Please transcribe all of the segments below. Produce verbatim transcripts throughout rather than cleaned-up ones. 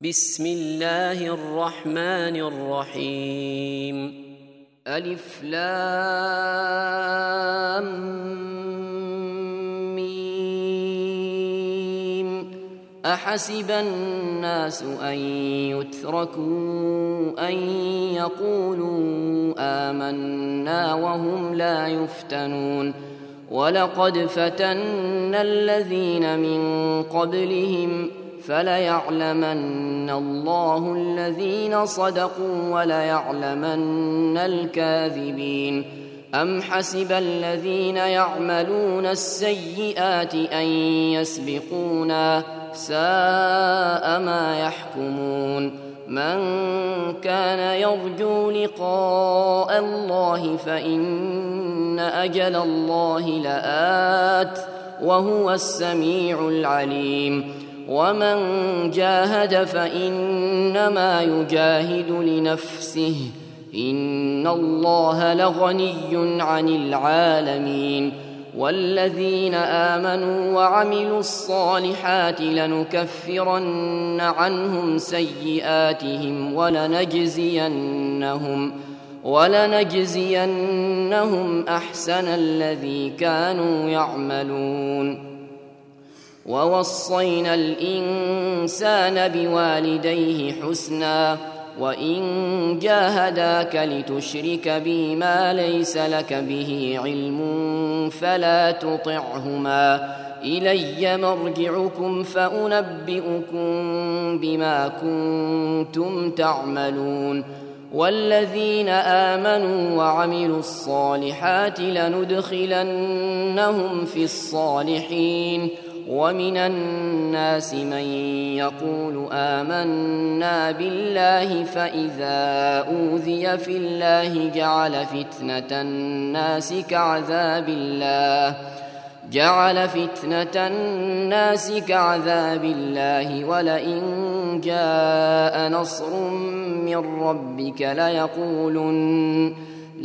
بسم الله الرحمن الرحيم. ألف لام ميم. أحسب الناس أن يتركوا أن يقولوا آمنا وهم لا يفتنون. ولقد فتنا الذين من قبلهم فليعلمن الله الذين صدقوا وليعلمن الكاذبين. أم حسب الذين يعملون السيئات أن يسبقونا ساء ما يحكمون. من كان يرجو لقاء الله فإن أجل الله لآت وهو السميع العليم. ومن جاهد فإنما يجاهد لنفسه إن الله لغني عن العالمين. والذين آمنوا وعملوا الصالحات لنكفرن عنهم سيئاتهم ولنجزينهم ولنجزينهم أحسن الذي كانوا يعملون. ووصينا الإنسان بوالديه حسنا وإن جاهداك لتشرك بي ما ليس لك به علم فلا تطعهما إلي مرجعكم فأنبئكم بما كنتم تعملون. والذين آمنوا وعملوا الصالحات لندخلنهم في الصالحين. ومن الناس من يقول آمنا بالله فإذا أوذي في الله جعل فتنة الناس كعذاب الله جعل فتنة الناس كعذاب الله ولئن جاء نصر من ربك ليقولن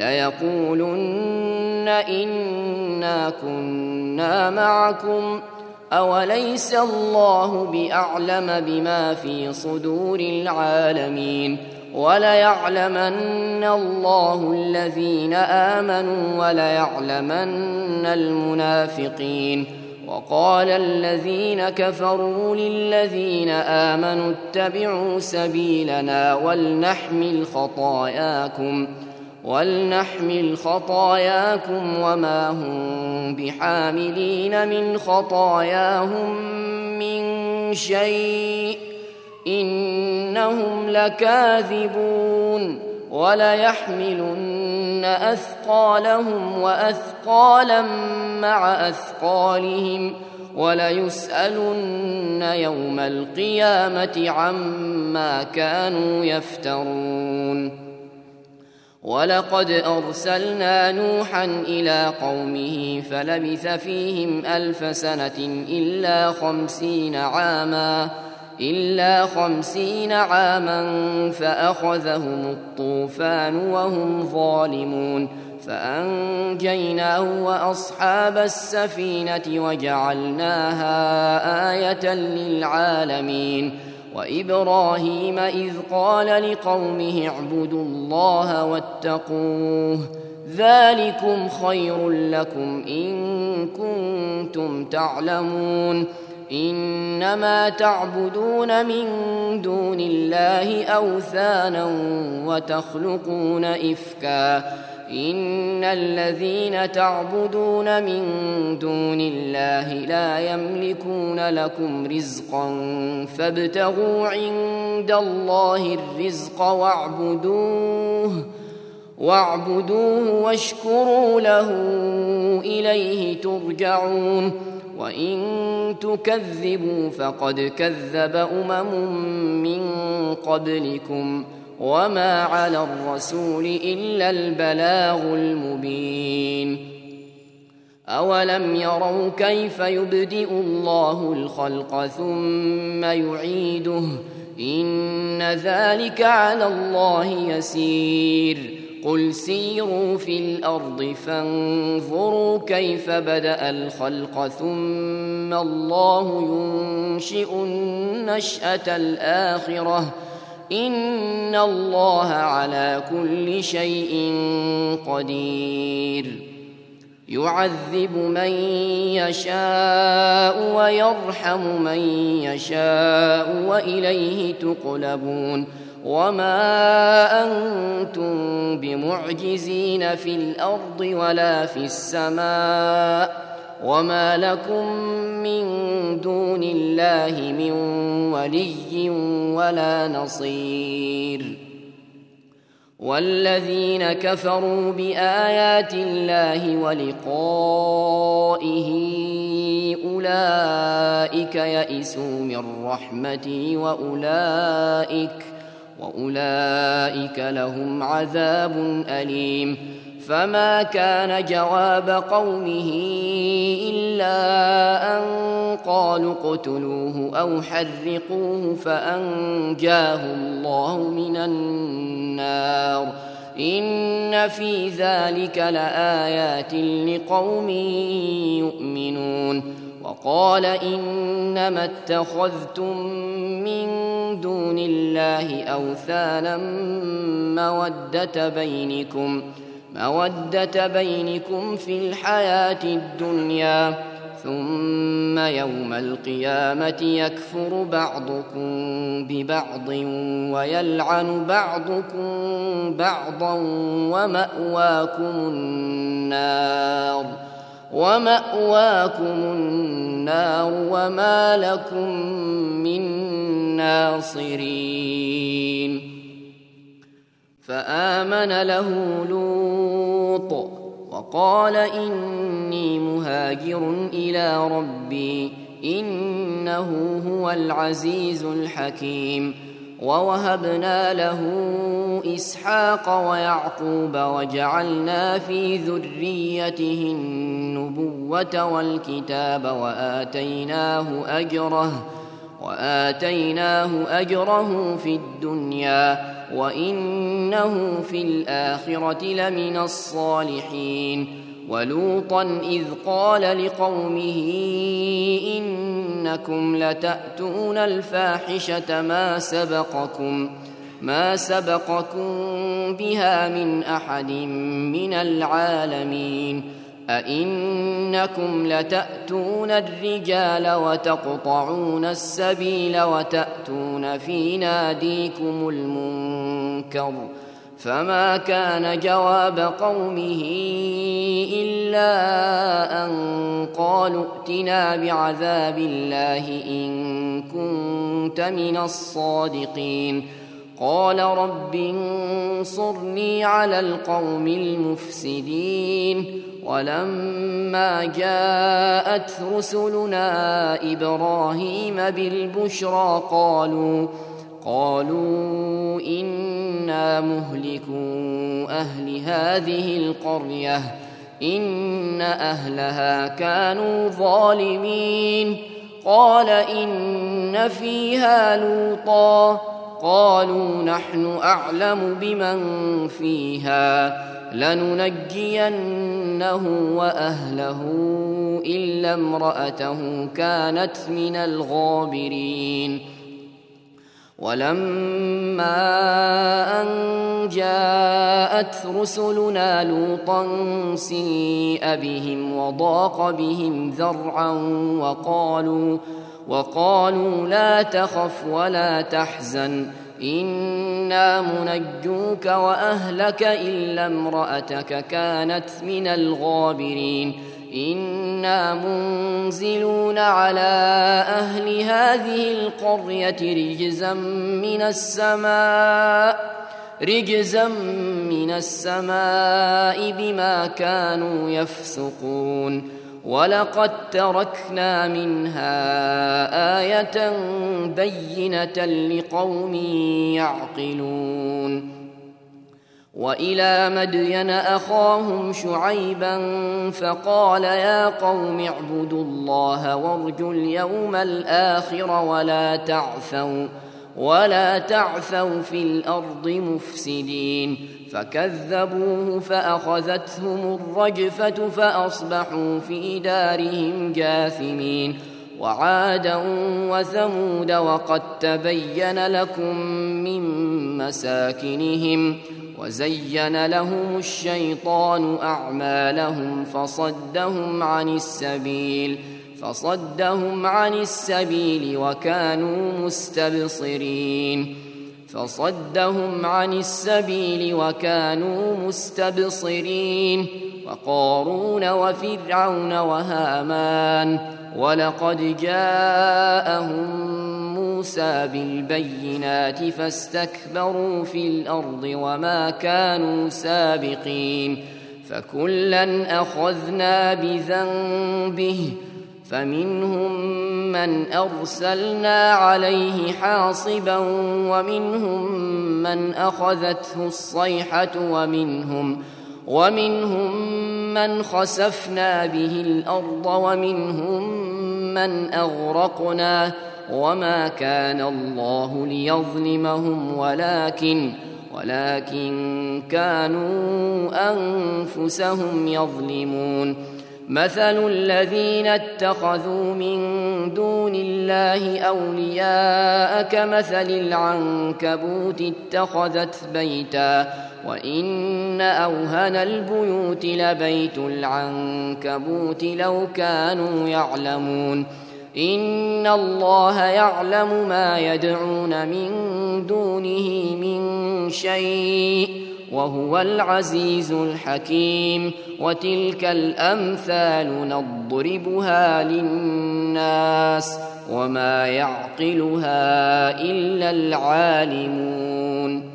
ليقولن إنا كنا معكم أوليس الله بأعلم بما في صدور العالمين. وليعلمن الله الذين آمنوا وليعلمن المنافقين. وقال الذين كفروا للذين آمنوا اتبعوا سبيلنا ولنحمل خطاياكم ولنحمل خطاياكم وما هم بحاملين من خطاياهم من شيء إنهم لكاذبون. وليحملن أثقالهم وأثقالا مع أثقالهم وليسألن يوم القيامة عما كانوا يفترون. ولقد أرسلنا نوحا إلى قومه فلبث فيهم ألف سنة إلا خمسين عاما إلا خمسين عاما فأخذهم الطوفان وهم ظالمون فأنجيناه وأصحاب السفينة وجعلناها آية للعالمين. وإبراهيم إذ قال لقومه اعبدوا الله واتقوه ذلكم خير لكم إن كنتم تعلمون. إنما تعبدون من دون الله أوثانا وتخلقون إفكا إن الذين تعبدون من دون الله لا يملكون لكم رزقا فابتغوا عند الله الرزق واعبدوه واعبدوه واشكروا له إليه ترجعون. وإن تكذبوا فقد كذب أمم من قبلكم وما على الرسول إلا البلاغ المبين. أولم يروا كيف يبدئ الله الخلق ثم يعيده إن ذلك على الله يسير. قل سيروا في الأرض فانظروا كيف بدأ الخلق ثم الله ينشئ النشأة الآخرة إن الله على كل شيء قدير يعذب من يشاء ويرحم من يشاء وإليه تقلبون وما أنتم بمعجزين في الأرض ولا في السماء وما لكم من دون الله من ولي ولا نصير والذين كفروا بآيات الله ولقائه أولئك يئسوا من رحمتي وأولئك وأولئك لهم عذاب أليم فما كان جواب قومه إلا أن قالوا اقتلوه أو حرقوه فأنجاه الله من النار إن في ذلك لآيات لقوم يؤمنون وقال إنما اتخذتم من دون الله أوثانا مودة بينكم مودة بينكم في الحياة الدنيا ثم يوم القيامة يكفر بعضكم ببعض ويلعن بعضكم بعضا ومأواكم النار ومأواكم النار وما لكم من ناصرين فآمن له لوط وقال إني مهاجر إلى ربي إنه هو العزيز الحكيم ووهبنا له إسحاق ويعقوب وجعلنا في ذريته النبوة والكتاب وآتيناه أجره وآتيناه أجره في الدنيا وإنه في الآخرة لمن الصالحين ولوطا إذ قال لقومه إنكم لتأتون الفاحشة ما سبقكم ما سبقكم بها من أحد من العالمين أئنكم لتأتون الرجال وتقطعون السبيل وتأتون في ناديكم المنكر فما كان جواب قومه إلا أن قالوا ائتنا بعذاب الله إن كنت من الصادقين قال رب انصرني على القوم المفسدين ولما جاءت رسلنا إبراهيم بالبشرى قالوا قالوا إنا مهلكو أهل هذه القرية إن أهلها كانوا ظالمين قال إن فيها لوطا قالوا نحن أعلم بمن فيها لننجينه وأهله إلا امرأته كانت من الغابرين ولما أن جاءت رسلنا لوطا سيء بهم وضاق بهم ذرعا وقالوا وقالوا لا تخف ولا تحزن إنا منجوك وأهلك إلا امرأتك كانت من الغابرين إنا منزلون على أهل هذه القرية رجزا من السماء رجزا من السماء بما كانوا يفسقون ولقد تركنا منها آية بينة لقوم يعقلون وإلى مدين أخاهم شعيبا فقال يا قوم اعبدوا الله وارجوا اليوم الآخر ولا تعثوا ولا تعثوا في الأرض مفسدين فكذبوه فأخذتهم الرجفة فأصبحوا في دارهم جاثمين وعادا وثمود وقد تبين لكم من مساكنهم وزين لهم الشيطان أعمالهم فصدهم عن السبيل فصدهم عن السبيل وكانوا مستبصرين فصدهم عن السبيل وكانوا مستبصرين وقارون وفرعون وهامان ولقد جاءهم موسى بالبينات فاستكبروا في الأرض وما كانوا سابقين فكلا أخذنا بذنبه فمنهم من أرسلنا عليه حاصبا ومنهم من أخذته الصيحة ومنهم ومنهم من خسفنا به الأرض ومنهم من أغرقنا وما كان الله ليظلمهم ولكن ولكن كانوا أنفسهم يظلمون مثل الذين اتخذوا من دون الله أولياء كمثل العنكبوت اتخذت بيتا وإن أوهن البيوت لبيت العنكبوت لو كانوا يعلمون إن الله يعلم ما يدعون من دونه من شيء وهو العزيز الحكيم وتلك الأمثال نضربها للناس وما يعقلها إلا العالمون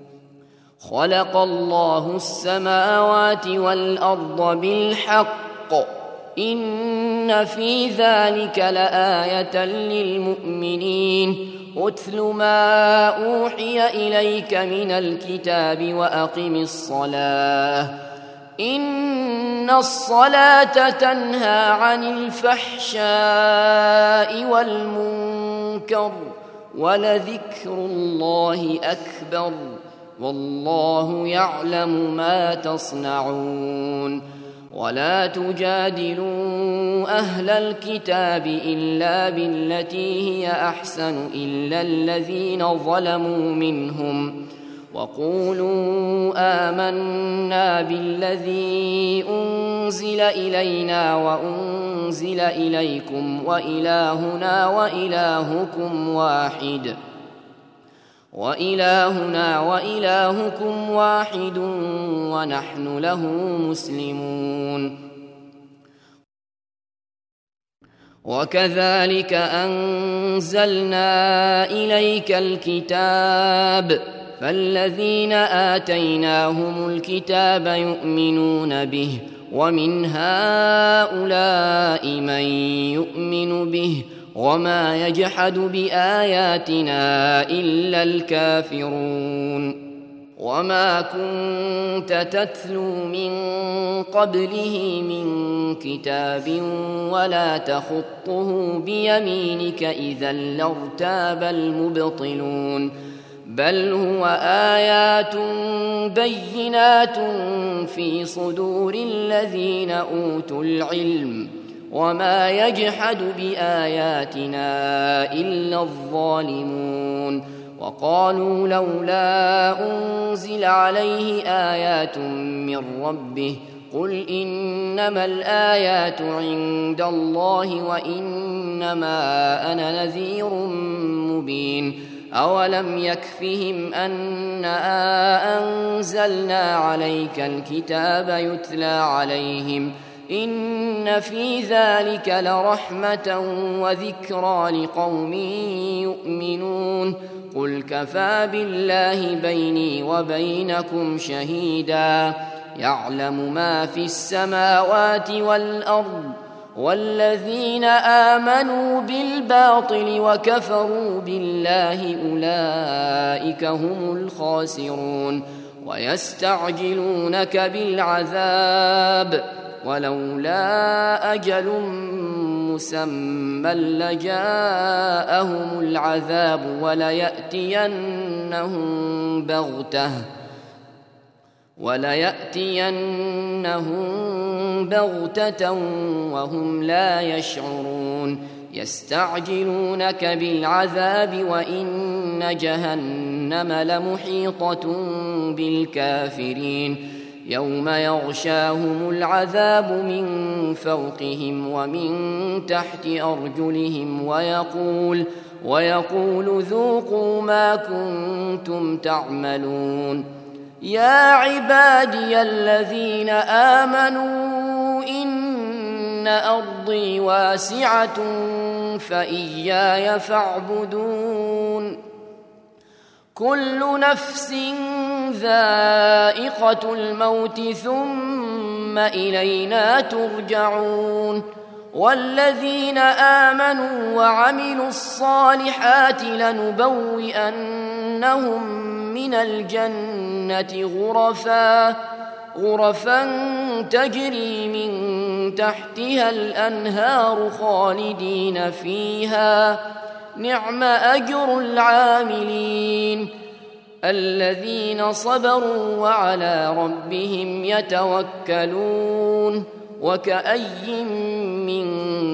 خلق الله السماوات والأرض بالحق إن في ذلك لآية للمؤمنين أتل ما أوحي إليك من الكتاب وأقم الصلاة إن الصلاة تنهى عن الفحشاء والمنكر ولذكر الله أكبر والله يعلم ما تصنعون ولا تجادلوا أهل الكتاب إلا بالتي هي أحسن إلا الذين ظلموا منهم وقولوا آمنا بالذي أنزل إلينا وأنزل إليكم وإلهنا وإلهكم واحد وإلهنا وإلهكم واحد ونحن له مسلمون وكذلك أنزلنا إليك الكتاب فالذين آتيناهم الكتاب يؤمنون به ومن هؤلاء من يؤمن به وما يجحد بآياتنا إلا الكافرون وما كنت تتلو من قبله من كتاب ولا تخطه بيمينك إذا لارتاب المبطلون بل هو آيات بينات في صدور الذين أوتوا العلم وما يجحد بآياتنا إلا الظالمون وقالوا لولا أنزل عليه آيات من ربه قل إنما الآيات عند الله وإنما أنا نذير مبين أولم يكفهم أنا أنزلنا عليك الكتاب يتلى عليهم إن في ذلك لرحمة وذكرى لقوم يؤمنون قل كفى بالله بيني وبينكم شهيدا يعلم ما في السماوات والأرض والذين آمنوا بالباطل وكفروا بالله أولئك هم الخاسرون ويستعجلونك بالعذاب ولولا أجل مسمى لجاءهم العذاب وليأتينهم بغتة وليأتينهم بغتة وهم لا يشعرون يستعجلونك بالعذاب وإن جهنم لمحيطة بالكافرين يوم يغشاهم العذاب من فوقهم ومن تحت أرجلهم ويقول ويقول ذوقوا ما كنتم تعملون يا عبادي الذين آمنوا إن أرضي واسعة فإياي فاعبدون كل نفس ذائقة الموت ثم إلينا ترجعون والذين آمنوا وعملوا الصالحات لنبوئنهم من الجنة غرفا غرفا تجري من تحتها الأنهار خالدين فيها نعم أجر العاملين الذين صبروا وعلى ربهم يتوكلون وكأي من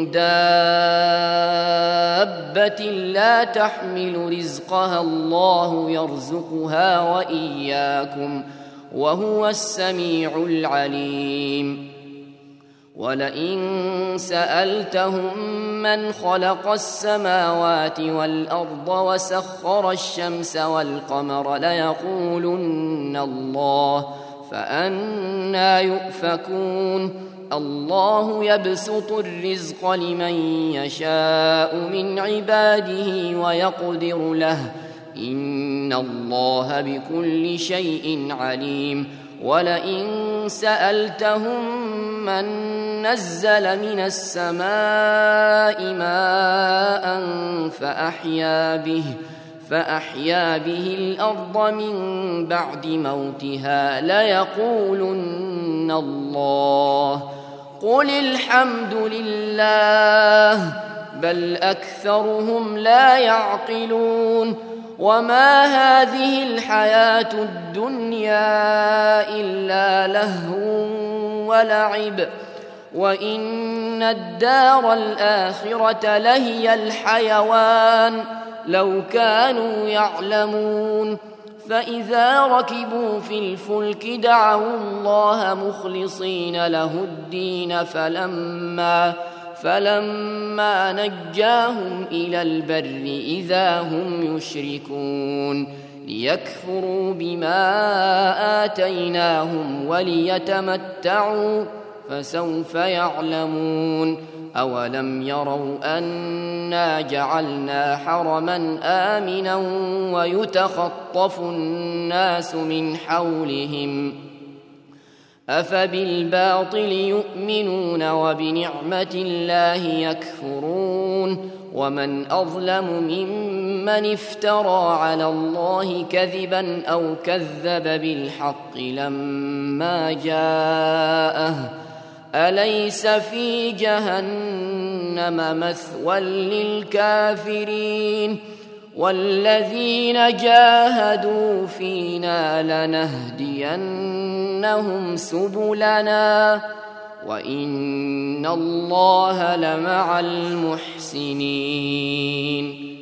دابة لا تحمل رزقها الله يرزقها وإياكم وهو السميع العليم ولئن سألتهم من خلق السماوات والأرض وسخر الشمس والقمر ليقولن الله فأنى يؤفكون الله يبسط الرزق لمن يشاء من عباده ويقدر له إن الله بكل شيء عليم ولئن سألتهم من نزل من السماء ماء فأحيا به فأحيا به الأرض من بعد موتها ليقولن الله قل الحمد لله بل أكثرهم لا يعقلون وما هذه الحياة الدنيا إلا لهو ولعب وإن الدار الآخرة لهي الحيوان لو كانوا يعلمون فإذا ركبوا في الفلك دعوا الله مخلصين له الدين فلما فلما نجاهم إلى البر إذا هم يشركون ليكفروا بما آتيناهم وليتمتعوا فسوف يعلمون أولم يروا أنا جعلنا حرما آمنا ويتخطف الناس من حولهم أفبالباطل يؤمنون وبنعمة الله يكفرون ومن أظلم ممن افترى على الله كذبا أو كذب بالحق لما جاءه أليس في جهنم مثوى للكافرين والذين جاهدوا فينا لنهدينهم سبلنا وإن الله لمع المحسنين